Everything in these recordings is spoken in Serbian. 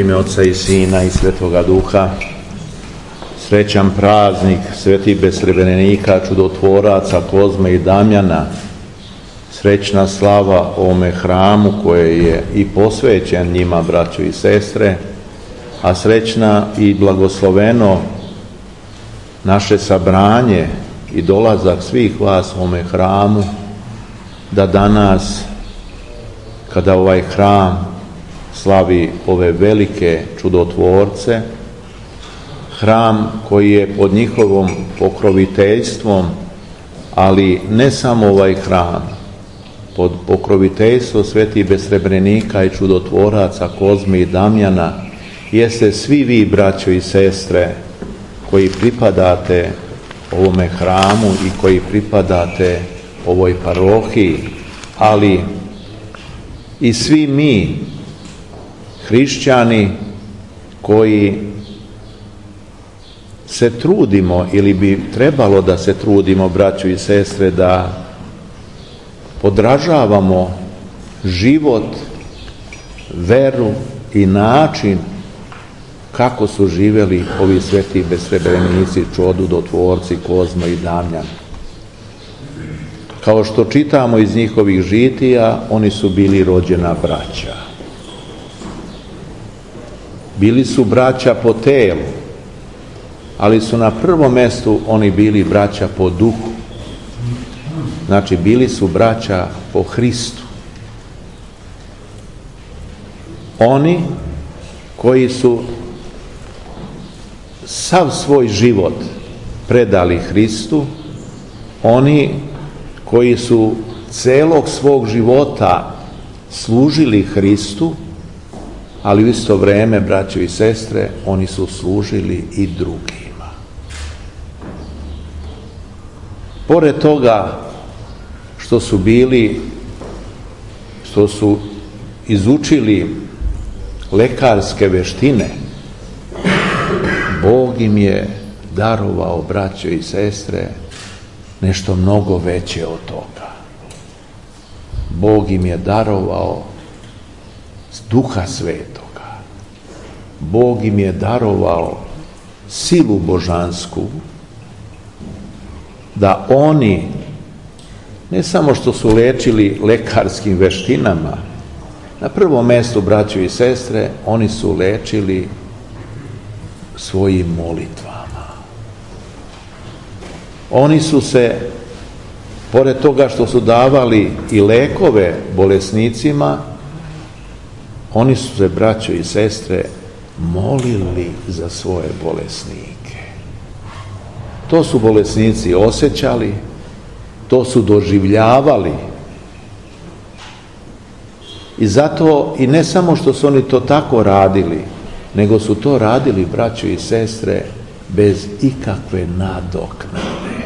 ime Oca i Sina i Svetoga Duha. Srećan praznik svetih besrebrenika, čudotvoraca Kozme i Damjana. Srećna slava ovome hramu koje je i posvećen njima, braćo i sestre, a srećna i blagosloveno naše sabranje i dolazak svih vas u ovome hramu, da danas, kada ovaj hram slavi ove velike čudotvorce, hram koji je pod njihovom pokroviteljstvom, ali ne samo ovaj hram, pod pokroviteljstvo svetih besrebrenika i čudotvoraca Kozme i Damjana, jeste svi vi, braćo i sestre, koji pripadate ovome hramu i koji pripadate ovoj parohiji, ali i svi mi, hrišćani, koji se trudimo ili bi trebalo da se trudimo, braćo i sestre, da podražavamo život, veru i način kako su živjeli ovi sveti besrebrenici, čudotvorci Kozma i Damjan. Kao što čitamo iz njihovih žitija, oni su bili rođena braća. Bili su braća po telu, ali su na prvom mjestu oni bili braća po duhu. Znači, bili su braća po Hristu. Oni koji su sav svoj život predali Hristu, oni koji su celog svog života služili Hristu, ali u isto vrijeme, braćo i sestre, oni su služili i drugima. Pored toga što su izučili lekarske veštine, Bog im je darovao, braćo i sestre, nešto mnogo veće od toga. Bog im je darovao Duha Svetoga. Bog im je darovao silu božansku, da oni ne samo što su lečili lekarskim veštinama, na prvom mjestu, braćo i sestre, oni su lečili svojim molitvama. Oni su se, pored toga što su davali i lekove bolesnicima, oni su se, braćo i sestre, molili za svoje bolesnike. To su bolesnici osjećali, to su doživljavali. I zato, i ne samo što su oni to tako radili, nego su to radili, braćo i sestre, bez ikakve nadoknade.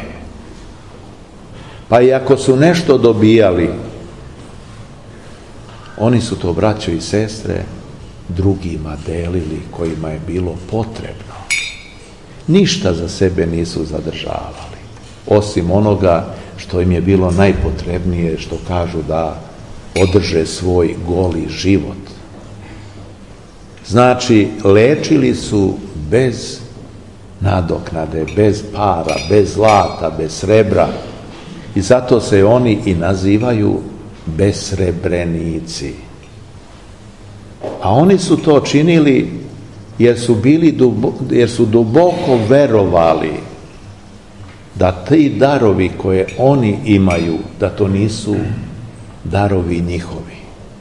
Pa i ako su nešto dobijali, oni su to, braćo i sestre, drugima delili kojima je bilo potrebno. Ništa za sebe nisu zadržavali, osim onoga što im je bilo najpotrebnije, što kažu da održe svoj goli život. Znači, lečili su bez nadoknade, bez para, bez zlata, bez srebra, i zato se oni i nazivaju besrebrenici. A oni su to činili jer su duboko verovali da ti darovi koje oni imaju, da to nisu darovi njihovi,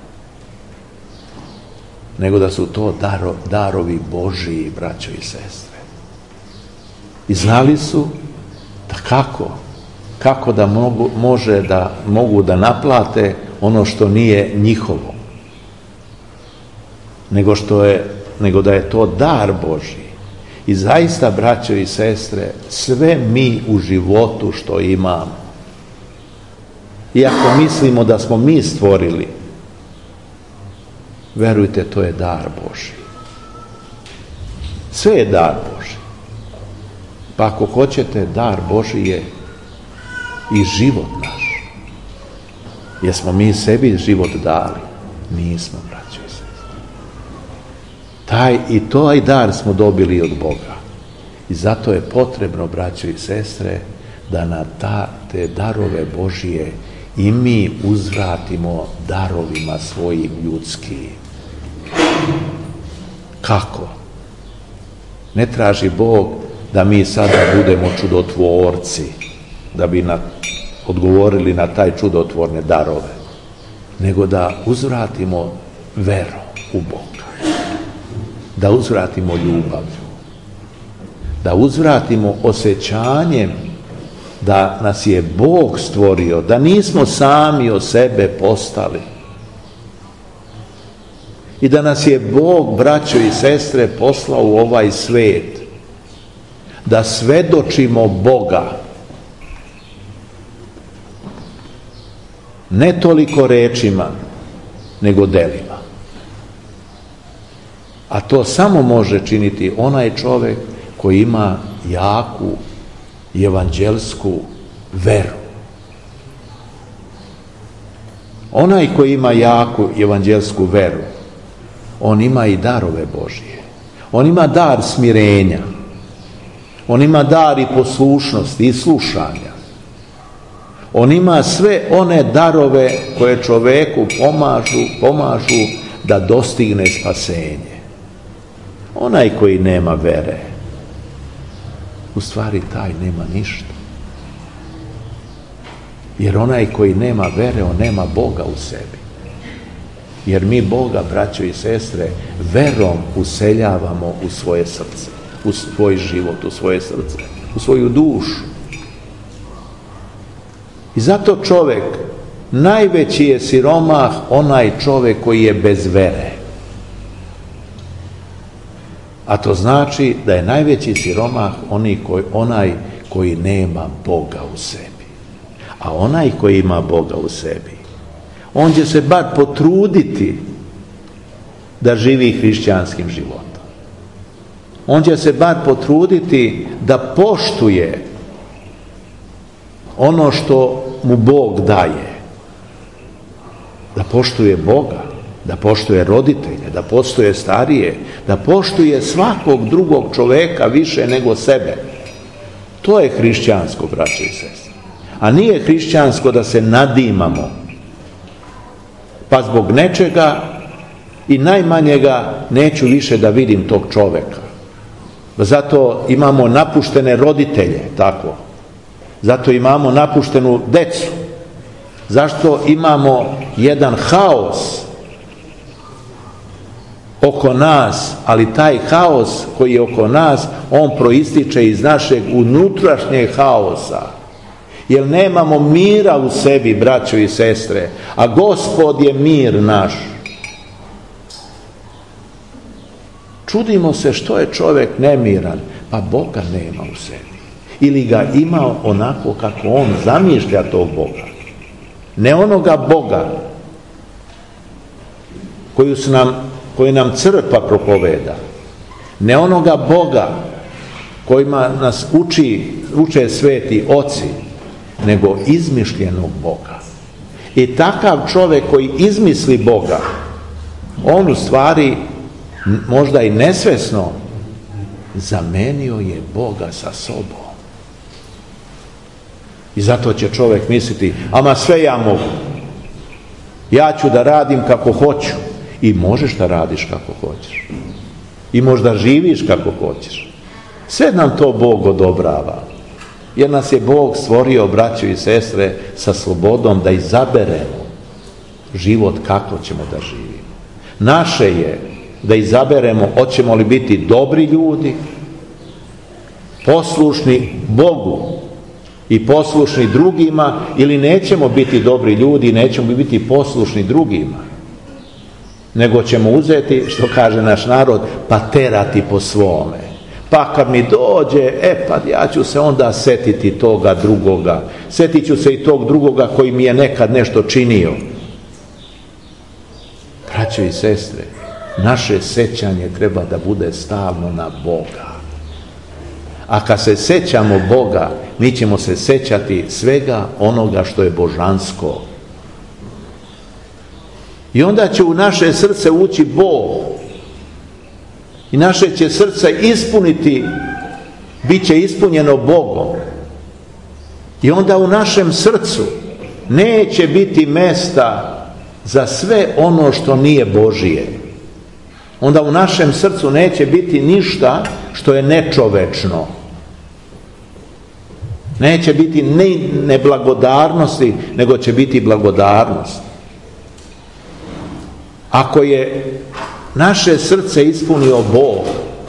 nego da su to darovi Božiji, braćo i sestre. I znali su da kako da mogu da naplate ono što nije njihovo, nego da je to dar Božji. I zaista, braćo i sestre, sve mi u životu što imamo, iako mislimo da smo mi stvorili, verujte, to je dar Božji. Sve je dar Božji. Pa ako hoćete, dar Božji je i život naš. Jesmo mi sebi život dali? Nismo, braćo i sestre. Taj dar smo dobili od Boga. I zato je potrebno, braćo i sestre, da na te darove Božije i mi uzvratimo darovima svojim ljudskim. Kako? Ne traži Bog da mi sada budemo čudotvorci, da bi odgovorili na taj čudotvorne darove, nego da uzvratimo verom u Boga, da uzvratimo ljubavlju, da uzvratimo osjećanjem da nas je Bog stvorio, da nismo sami od sebe postali i da nas je Bog, braćo i sestre, poslao u ovaj svet da svedočimo Boga, ne toliko rečima nego delima. A to samo može činiti onaj čovjek koji ima jaku evanđelsku veru. Onaj koji ima jaku evanđelsku veru, on ima i darove Božije. On ima dar smirenja. On ima dar i poslušnosti i slušanja. On ima sve one darove koje čoveku pomažu da dostigne spasenje. Onaj koji nema vere, u stvari taj nema ništa. Jer onaj koji nema vere, on nema Boga u sebi. Jer mi Boga, braćo i sestre, verom useljavamo u svoje srce, u svoj život, u svoje srce, u svoju dušu. I zato čovjek, najveći je siromah onaj čovjek koji je bez vere. A to znači da je najveći siromah onaj koji nema Boga u sebi. A onaj koji ima Boga u sebi, on će se bar potruditi da živi hrišćanskim životom. On će se bar potruditi da poštuje ono što mu Bog daje. Da poštuje Boga, da poštuje roditelje, da poštuje starije, da poštuje svakog drugog čoveka više nego sebe. To je hrišćansko, braće i sestre. A nije hrišćansko da se nadimamo, pa zbog nečega i najmanjega neću više da vidim tog čoveka. Zato imamo napuštene roditelje, tako. Zato imamo napuštenu decu. Zašto imamo jedan haos oko nas, ali taj haos koji je oko nas, on proističe iz našeg unutrašnjeg haosa. Jer nemamo mira u sebi, braćo i sestre, a Gospod je mir naš. Čudimo se što je čovjek nemiran, pa Boga nema u sebi. Ili ga ima onako kako on zamišlja tog Boga. Ne onoga Boga koji nam crkva propoveda. Ne onoga Boga kojima nas uče sveti oci, nego izmišljenog Boga. I takav čovjek koji izmisli Boga, on u stvari možda i nesvesno zamenio je Boga sa sobom. I zato će čovjek misliti, ama sve ja mogu. Ja ću da radim kako hoću. I možeš da radiš kako hoćeš. I možda živiš kako hoćeš. Sve nam to Bog odobrava. Jer nas je Bog stvorio, braćo i sestre, sa slobodom da izaberemo život kako ćemo da živimo. Naše je da izaberemo hoćemo li biti dobri ljudi, poslušni Bogu i poslušni drugima, ili nećemo biti dobri ljudi i nećemo biti poslušni drugima, nego ćemo uzeti, što kaže naš narod, pa terati po svome. Pa kad mi dođe, pa ja ću se onda setiti toga drugoga. Setit ću se i tog drugoga koji mi je nekad nešto činio. Braćo i sestre, naše sećanje treba da bude stalno na Boga. A kad se sećamo Boga, mi ćemo se sećati svega onoga što je božansko. I onda će u naše srce ući Bog. I naše će srce ispuniti, bit će ispunjeno Bogom. I onda u našem srcu neće biti mesta za sve ono što nije Božije. Onda u našem srcu neće biti ništa što je nečovečno. Neće biti neblagodarnosti, nego će biti blagodarnost. Ako je naše srce ispunio Bog,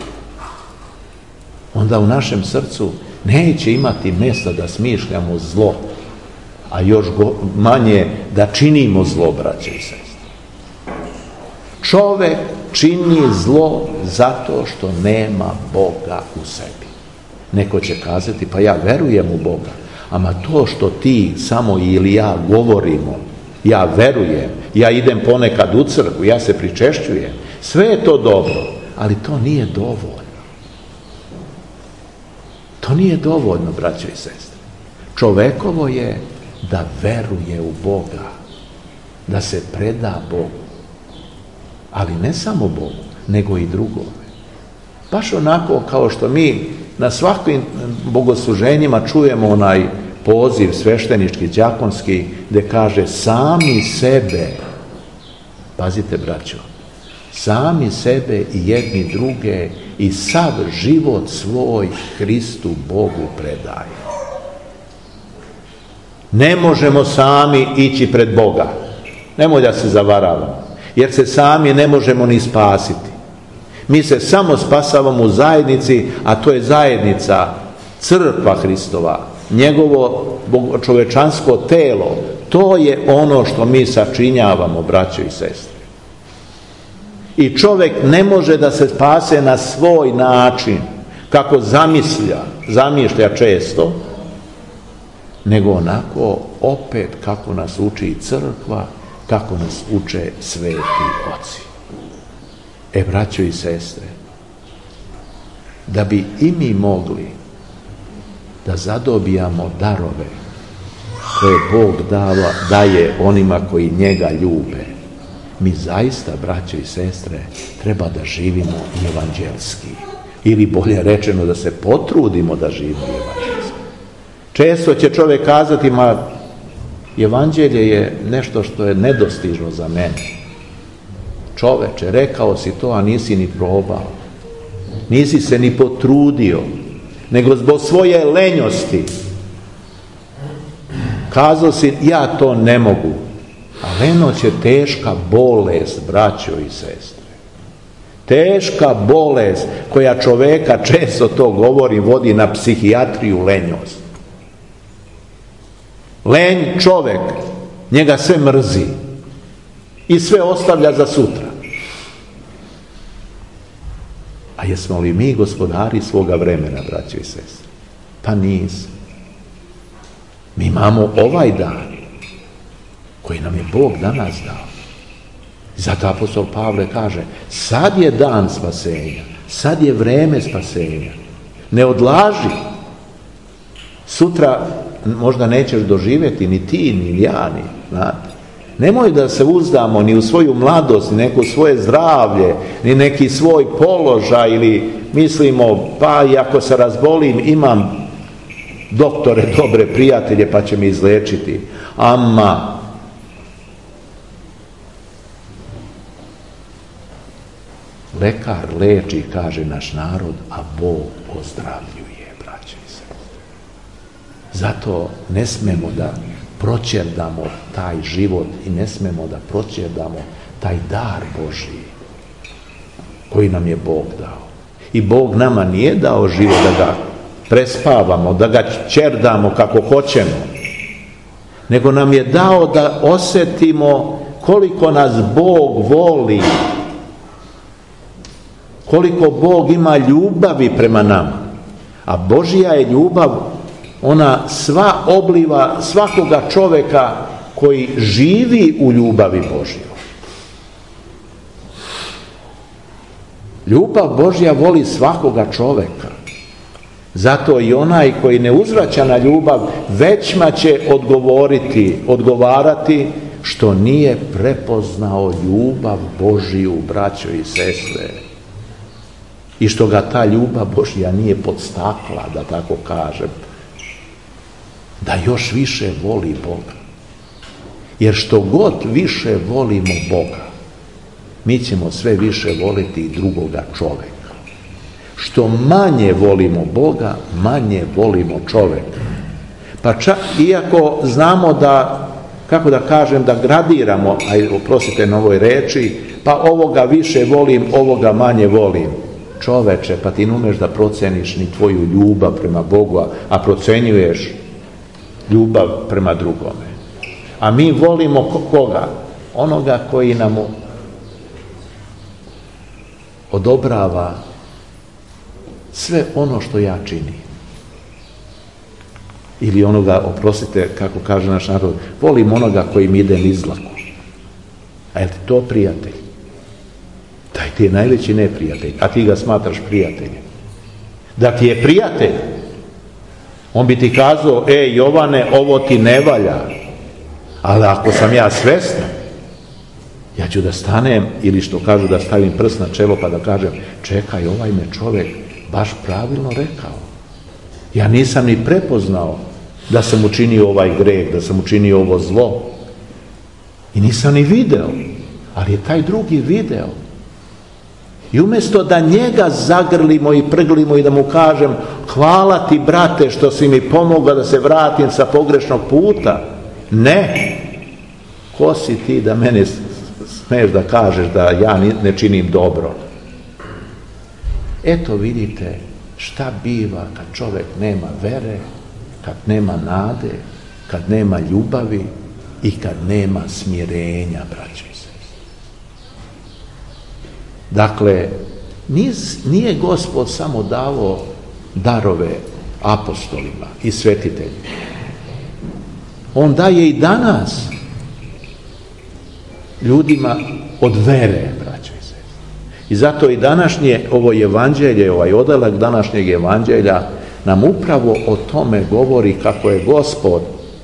onda u našem srcu neće imati mjesta da smišljamo zlo, a još manje da činimo zlo, braće i sestre. Čovjek čini zlo zato što nema Boga u sebi. Neko će kazati, pa ja verujem u Boga, ama to što ti samo ili ja govorimo, ja verujem, ja idem ponekad u crkvu, ja se pričešćujem, sve je to dobro, ali to nije dovoljno. To nije dovoljno, braćo i sestre. Čovekovo je da veruje u Boga, da se preda Bogu, ali ne samo Bogu, nego i drugome. Baš onako kao što mi na svakim bogosluženjima čujemo onaj poziv sveštenički, đakonski, gdje kaže sami sebe, pazite braćo, sami sebe i jedni druge i sav život svoj Hristu Bogu predaje. Ne možemo sami ići pred Boga. Nemoj da se zavaravamo, jer se sami ne možemo ni spasiti. Mi se samo spasavamo u zajednici, a to je zajednica, crkva Hristova, njegovo čovečansko telo. To je ono što mi sačinjavamo, braćo i sestre. I čovjek ne može da se spase na svoj način, kako zamišlja često, nego onako opet kako nas uči crkva, kako nas uče sveti oci. Braćo i sestre, da bi i mi mogli da zadobijamo darove koje Bog daje onima koji njega ljube, mi zaista, braćo i sestre, treba da živimo evanđelski. Ili bolje rečeno, da se potrudimo da živimo evanđelski. Često će čovjek kazati, ma evanđelje je nešto što je nedostižno za mene. Čoveče, rekao si to, a nisi ni probao. Nisi se ni potrudio, nego zbog svoje lenjosti kazao si, ja to ne mogu. A lenoć je teška bolest, braćo i sestre. Teška bolest koja čoveka, često to govori, vodi na psihijatriju, lenjost. Lenj čovek, njega sve mrzi i sve ostavlja za sutra. A jesmo li mi gospodari svoga vremena, braćo i sestre? Pa nismo. Mi imamo ovaj dan koji nam je Bog danas dao. Zato apostol Pavle kaže, sad je dan spasenja, sad je vreme spasenja. Ne odlaži. Sutra možda nećeš doživjeti ni ti, ni ja, ni, znate. Nemoj da se uzdamo ni u svoju mladost, ni neko svoje zdravlje, ni neki svoj položaj, ili mislimo, pa i ako se razbolim, imam doktore, dobre prijatelje, pa će me izlečiti. Ama lekar leči, kaže naš narod, a Bog ozdravljuje, braće i sestre. Zato ne smemo da proćerdamo taj život i ne smemo da proćerdamo taj dar Božji koji nam je Bog dao. I Bog nama nije dao život da ga prespavamo, da ga ćerdamo kako hoćemo, nego nam je dao da osjetimo koliko nas Bog voli, koliko Bog ima ljubavi prema nama. A Božja je ljubav, ona sva obliva svakoga čovjeka koji živi u ljubavi Božjoj. Ljubav Božja voli svakoga čovjeka. Zato i onaj koji ne uzvraća na ljubav, većma će odgovarati što nije prepoznao ljubav Božju, braćo i sestre. i što ga ta ljubav Božja nije podstakla, da tako kažem, da još više voli Boga. Jer što god više volimo Boga, mi ćemo sve više voliti i drugoga čoveka. Što manje volimo Boga, manje volimo čoveka. Pa čak, iako znamo da, kako da kažem, da gradiramo, oprostite na ovoj reči, pa ovoga više volim, ovoga manje volim. Čoveče, pa ti ne umeš da proceniš ni tvoju ljubav prema Bogu, a procenjuješ ljubav prema drugome. A mi volimo koga? Onoga koji nam odobrava sve ono što ja činim. Ili onoga, oprostite, kako kaže naš narod, volim onoga koji mi ide niz dlaku. A je li to prijatelj? Taj ti je najveći neprijatelj, a ti ga smatraš prijateljem. Da ti je prijatelj, on bi ti kazao, Jovane, ovo ti ne valja. Ali ako sam ja svestan, ja ću da stanem, ili što kažu da stavim prst na čelo pa da kažem, čekaj, ovaj me čovjek baš pravilno rekao. Ja nisam ni prepoznao da sam učinio ovaj greh, da sam učinio ovo zlo. I nisam ni video, ali je taj drugi video. I umjesto da njega zagrlimo i prglimo i da mu kažem, hvala ti brate što si mi pomogao da se vratim sa pogrešnog puta. Ne. Ko si ti da mene smeš da kažeš da ja ne činim dobro? Eto vidite šta biva kad čovjek nema vere, kad nema nade, kad nema ljubavi i kad nema smirenja, braćo i sestre. Dakle, nije Gospod samo dao darove apostolima i svetiteljima. On daje i danas ljudima od vere, braćo i sestre. I zato i današnje ovo evanđelje, ovaj odeljak današnjeg evanđelja nam upravo o tome govori kako je Gospod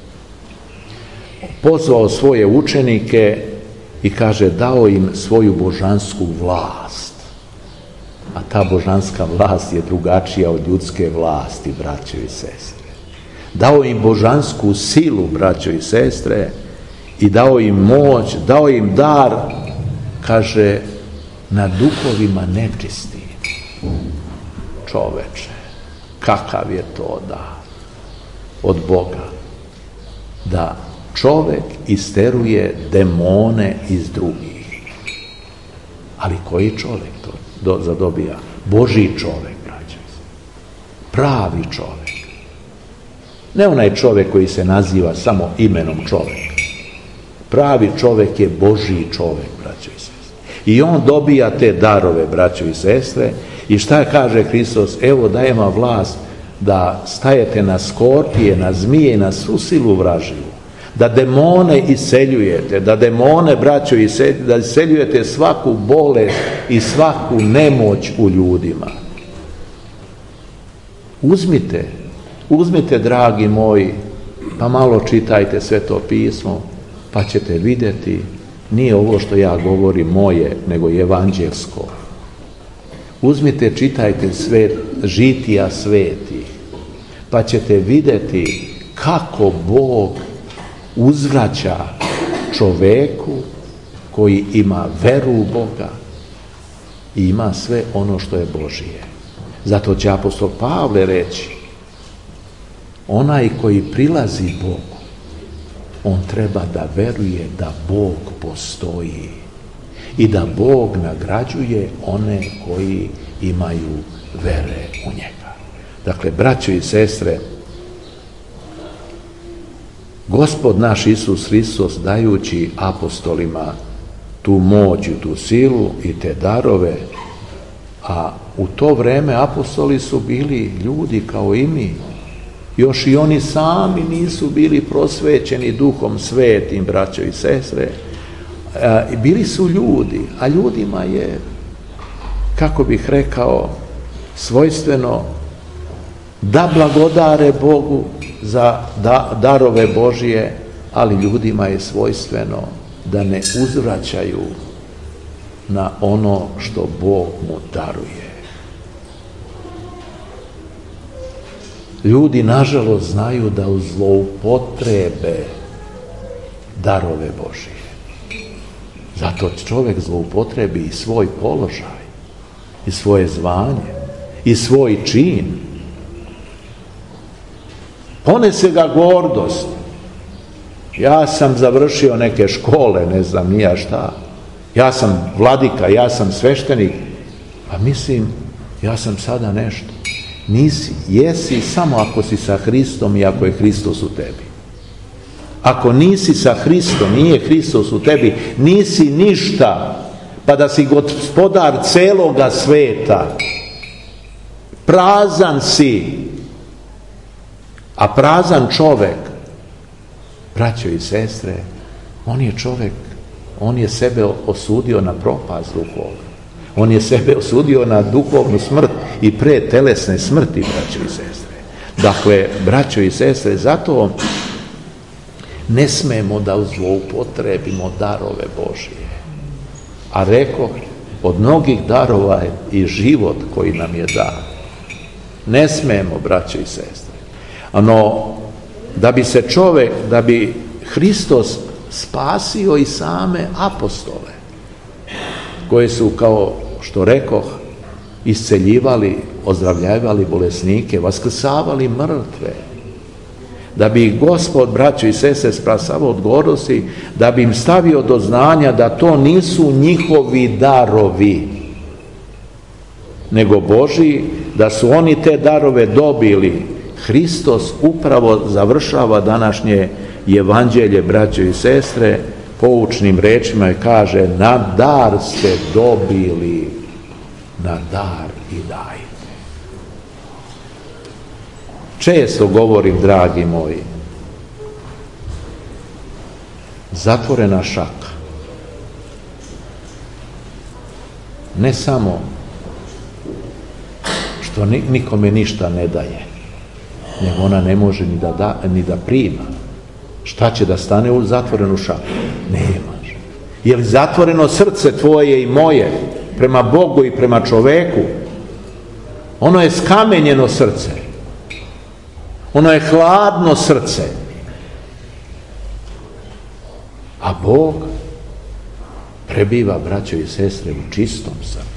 pozvao svoje učenike i kaže dao im svoju božansku vlast. A ta božanska vlast je drugačija od ljudske vlasti, braćo i sestre. Dao im božansku silu, braćo i sestre, i dao im moć, dao im dar, kaže, na duhovima nečistim. Čoveče, kakav je to dar od Boga, da čovek isteruje demone iz drugih. Ali koji čovek to zadobija? Božji čovek, braćo. Pravi čovek. Ne onaj čovek koji se naziva samo imenom čovek. Pravi čovek je Božji čovek, braćo i sestre. I on dobija te darove, braćo i sestre. I šta kaže Hristos? Evo dajem vam vlast da stajete na skorpije, na zmije i na svu silu vražiju. Da demone iseljujete, da demone, braćo, da iseljujete svaku bolest i svaku nemoć u ljudima. Uzmite, dragi moji, pa malo čitajte Sveto pismo, pa ćete vidjeti, nije ovo što ja govorim moje, nego evanđelsko. Uzmite, čitajte žitija svetih, pa ćete vidjeti kako Bog uzvraća čoveku koji ima veru u Boga i ima sve ono što je Božije. Zato će apostol Pavle reći, onaj koji prilazi Bogu, on treba da veruje da Bog postoji i da Bog nagrađuje one koji imaju vere u njega. Dakle, braćo i sestre, Gospod naš Isus Hristos, dajući apostolima tu moć i tu silu i te darove, a u to vreme apostoli su bili ljudi kao i mi. Još i oni sami nisu bili prosvećeni Duhom Svetim, braćo i sestre. Bili su ljudi, a ljudima je, kako bih rekao, svojstveno da blagodare Bogu za darove Božije, ali ljudima je svojstveno da ne uzvraćaju na ono što Bog mu daruje. Ljudi, nažalost, znaju da zloupotrebe darove Božije. Zato čovjek zloupotrebi i svoj položaj, i svoje zvanje, i svoj čin. Ponese ga gordost. Ja sam završio neke škole, ne znam ni ja šta. Ja sam vladika, ja sam sveštenik. Pa mislim, ja sam sada nešto. Nisi, jesi samo ako si sa Hristom i ako je Hristos u tebi. Ako nisi sa Hristom, nije Hristos u tebi, nisi ništa, pa da si gospodar celoga sveta. Prazan si. A prazan čovek, braćo i sestre, on je čovek, on je sebe osudio na propast duhovnu. On je sebe osudio na duhovnu smrt i pre telesne smrti, braćo i sestre. Dakle, braćo i sestre, zato ne smemo da zloupotrebimo darove Božije. A rekoh, od mnogih darova je i život koji nam je dan. Ne smemo, braćo i sestre. Ano, da bi Hristos spasio i same apostole, koje su, kao što rekoh, isceljivali, ozdravljavali bolesnike, vaskrsavali mrtve, da bi ih Gospod, braćo i sestre, spasavao od gordosti, da bi im stavio do znanja da to nisu njihovi darovi, nego Božji, da su oni te darove dobili. Hristos upravo završava današnje evanđelje, braćo i sestre, poučnim rečima i kaže: na dar ste dobili, na dar i dajte. Često govorim, dragi moji, zatvorena šaka ne samo što nikome ništa ne daje, nego ona ne može ni da prima. Šta će da stane u zatvorenu šaku? Nemaš. Je li zatvoreno srce tvoje i moje prema Bogu i prema čoveku? Ono je skamenjeno srce. Ono je hladno srce. A Bog prebiva, braćo i sestre, u čistom srcu.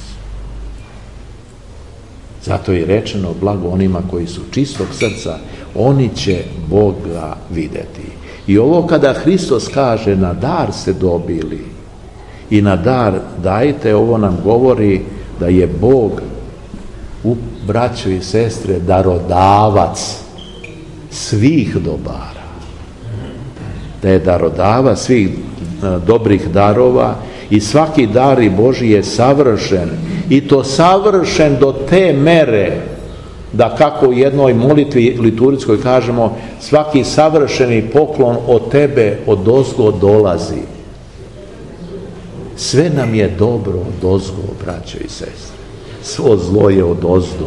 Zato je rečeno: blago onima koji su čistog srca, oni će Boga vidjeti. I ovo kada Hristos kaže: na dar ste dobili i na dar dajte, ovo nam govori da je Bog, braćo i sestre, darodavac svih dobara. Da je darodavac svih dobrih darova i svaki dar Božji je savršen. I to savršen do te mere da, kako u jednoj molitvi liturgijskoj kažemo, svaki savršeni poklon od tebe odozgo dolazi. Sve nam je dobro odozgo, braćo i sestre. Svo zlo je odozdo.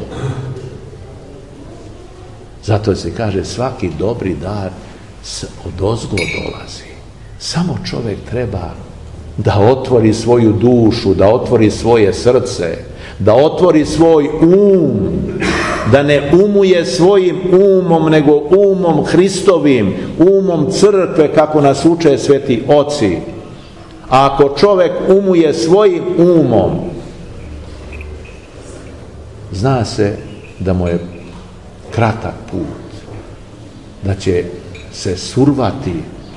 Zato se kaže: svaki dobri dar odozgo dolazi. Samo čovjek treba da otvori svoju dušu, da otvori svoje srce, da otvori svoj da ne umuje svojim umom, nego umom Hristovim, umom crkve, kako nas uče sveti oci. A ako čovjek umuje svojim umom, zna se da mu je kratak put, da će se survati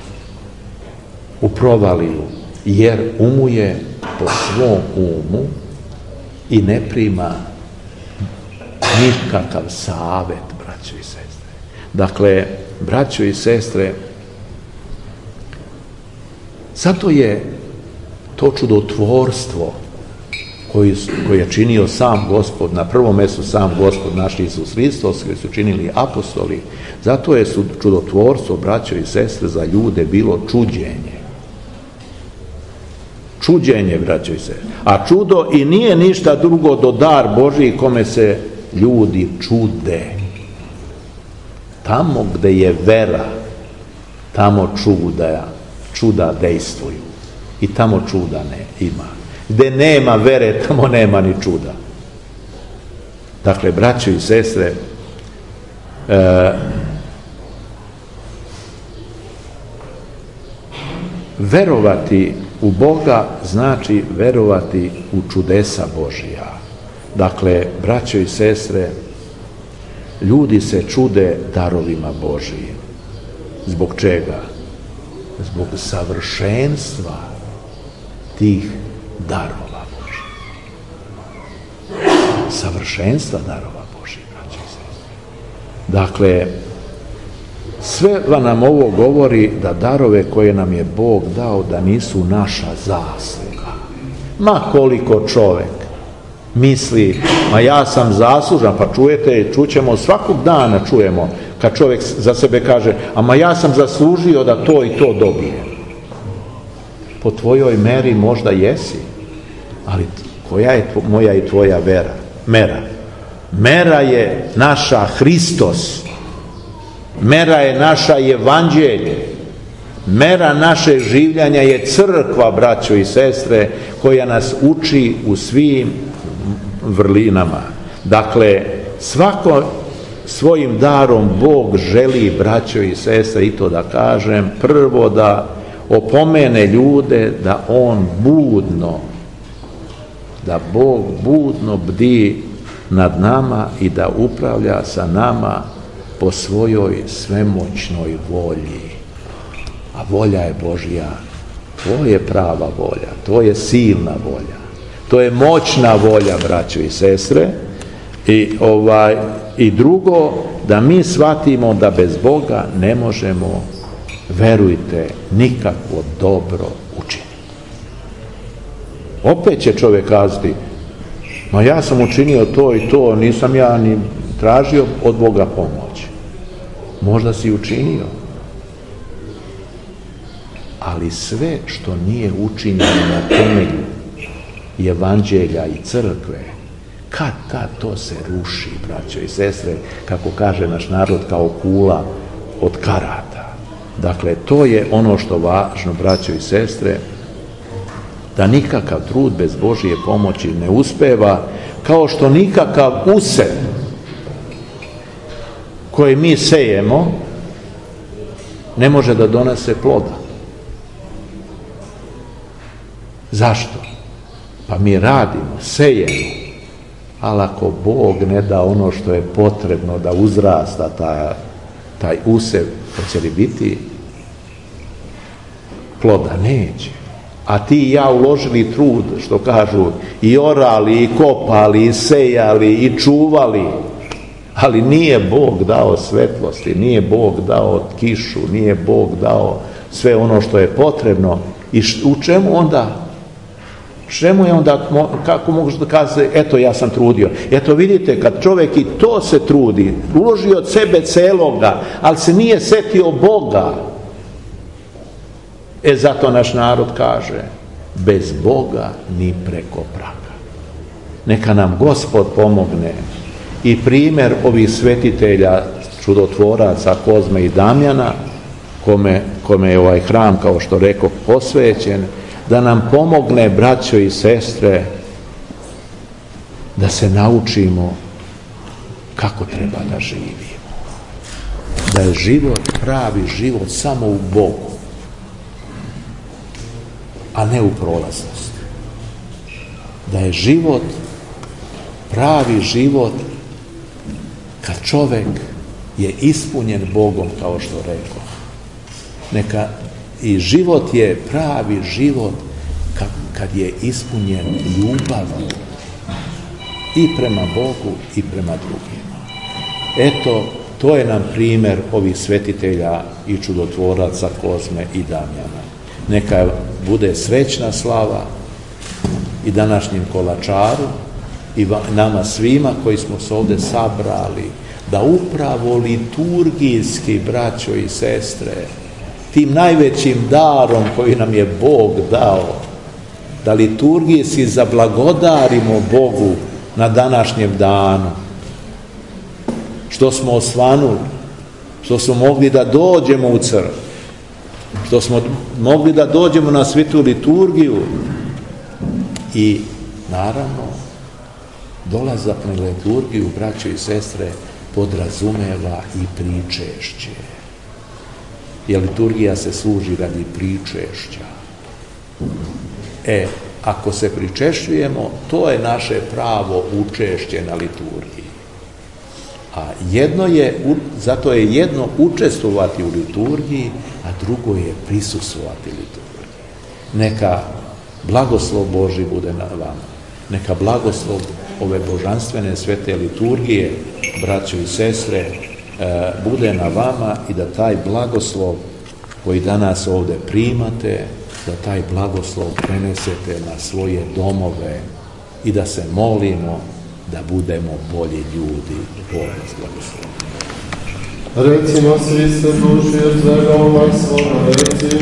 u provaliju, jer umuje po svom umu i ne prima nikakav savet, braćo i sestre. Dakle, braćo i sestre, zato je to čudotvorstvo koje je činio sam Gospod, na prvom mjestu sam Gospod naš Isus Hristos, koji su činili apostoli, zato je čudotvorstvo, braćo i sestre, za ljude bilo čuđenje. Čuđenje, braćo i sestre. A čudo i nije ništa drugo do dar Božji kome se ljudi čude. Tamo gde je vera, tamo čuda dejstvuju. I tamo čuda ne ima. Gde nema vere, tamo nema ni čuda. Dakle, braćo i sestre, Verovati u Boga znači verovati u čudesa Božija. Dakle, braćo i sestre, ljudi se čude darovima Božijim. Zbog čega? Zbog savršenstva tih darova Božijih. Savršenstva darova Božijih, braćo i sestre. Dakle, sve nam ovo govori da darove koje nam je Bog dao da nisu naša zasluga. Ma koliko čovjek misli, ma ja sam zaslužan, pa čućemo svakog dana, čujemo kad čovjek za sebe kaže, a ma ja sam zaslužio da to i to dobije. Po tvojoj meri možda jesi, ali koja je moja i tvoja mera? Mera je naša Hristos. Mera je naša evanđelje. Mera naše življenja je crkva, braćo i sestre, koja nas uči u svim vrlinama. Dakle, svako svojim darom Bog želi, braćo i sestre, i to da kažem, prvo da opomene ljude da Bog budno bdi nad nama i da upravlja sa nama po svojoj svemoćnoj volji. A volja je Božja. To je prava volja. To je silna volja. To je moćna volja, braćo i sestre. I drugo, da mi shvatimo da bez Boga ne možemo, verujte, nikakvo dobro učiniti. Opet će čovjek kazati, ma ja sam učinio to i to, nisam ja ni tražio od Boga pomoć. Možda si učinio, ali sve što nije učinjeno na temelju evanđelja i crkve, kad to se ruši, braćo i sestre, kako kaže naš narod, kao kula od karata. Dakle, to je ono što važno, braćo i sestre, da nikakav trud bez Božje pomoći ne uspeva, kao što nikakav usjev koji mi sejemo ne može da donese ploda. Zašto? Pa mi radimo, sejemo, ali ako Bog ne da ono što je potrebno da uzrasta taj usjev, hoće li biti ploda? Neće. A ti i ja uložili trud, što kažu, i orali, i kopali, i sejali, i čuvali, ali nije Bog dao svetlosti, nije Bog dao kišu, nije Bog dao sve ono što je potrebno. I u čemu onda? Čemu je onda, kako mogu da kaže, eto ja sam trudio. Eto vidite, kad čovjek i to se trudi, uloži od sebe celoga, ali se nije setio Boga. Zato naš narod kaže, bez Boga ni preko praga. Neka nam Gospod pomogne i primjer ovih svetitelja, čudotvoraca Kozme i Damjana, kome je ovaj hram, kao što rekao, posvećen, da nam pomogne, braćo i sestre, da se naučimo kako treba da živimo. Da je život, pravi život, samo u Bogu, a ne u prolaznosti. Da je život, pravi život, kad čovjek je ispunjen Bogom, kao što rekao. I život je pravi život kad je ispunjen ljubavom i prema Bogu i prema drugima. Eto, to je nam primjer ovih svetitelja i čudotvoraca Kozme i Damjana. Neka bude srećna slava i današnjem kolačaru i nama svima koji smo se ovdje sabrali, da upravo liturgijski, braćo i sestre, tim najvećim darom koji nam je Bog dao, da liturgijski zablagodarimo Bogu na današnjem danu, što smo osvanuli, što smo mogli da dođemo u crkvu, što smo mogli da dođemo na svitu liturgiju i naravno dolazak na liturgiju, braćo i sestre, podrazumeva i pričešće. Jer liturgija se služi radi pričešća. Ako se pričešćujemo, to je naše pravo učešće na liturgiji. A zato je jedno učestvovati u liturgiji, a drugo je prisustvovati liturgiji. Neka blagoslov Božji bude na vama. Neka blagoslov ove božanstvene svete liturgije, braćo i sestre, bude na vama i da taj blagoslov koji danas ovdje primate, da taj blagoslov prenesete na svoje domove i da se molimo da budemo bolji ljudi. Bog nas blagoslovi. Recimo svi se duši od svega uma svoga,